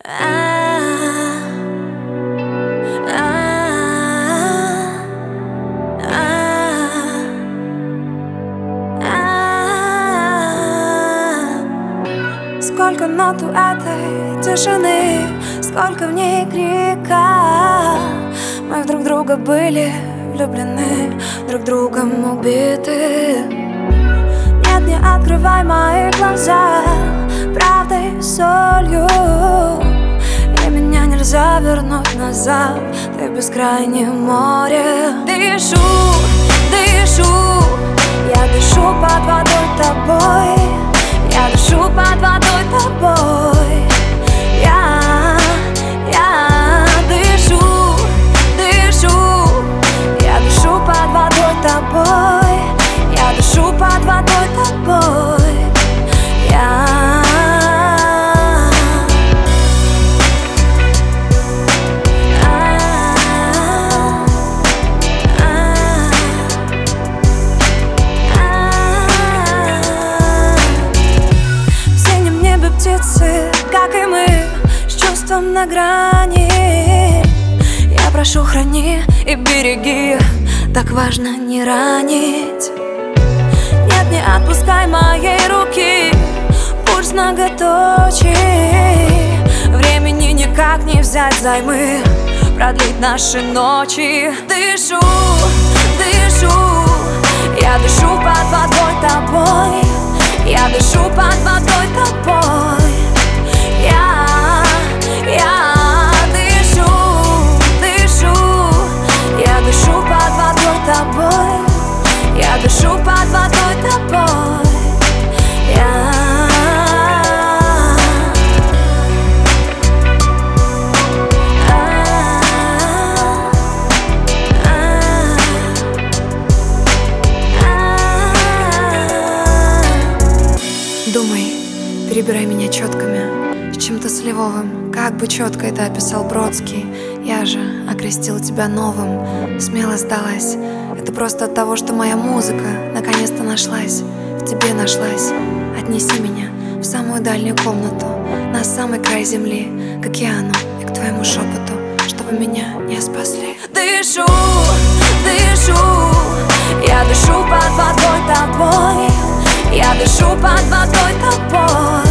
Сколько нот у этой тишины, сколько в ней крика. Мы в друг друга были влюблены, друг другом убиты. Нет, не открывай мои глаза правдой, солью, и меня нельзя вернуть назад. Ты в бескрайнем море. Дышу, дышу, я дышу под водой тобой. Я дышу под водой тобой. Я дышу, дышу, я дышу под водой тобой. Я дышу под водой тобой. Птицы, как и мы, с чувством на грани. Я прошу, храни и береги, так важно не ранить. Нет, не отпускай моей руки, пульс наготочий. Времени никак не взять взаймы, продлить наши ночи. Дышу, дышу, я дышу под водой тобой. Я дышу под водой тобой. Я дышу, дышу, я дышу под водой тобой. Я дышу под водой тобой. Думай, перебирай меня четками, с чем-то сливовым, как бы четко это описал Бродский. Я же окрестил тебя новым, смело сдалась. Это просто от того, что моя музыка наконец-то нашлась, в тебе нашлась. Отнеси меня в самую дальнюю комнату, на самый край земли, к океану и к твоему шепоту, чтобы меня не спасли. Дышу, дышу, я дышу под водой тобой. Я дышу под водой тобой.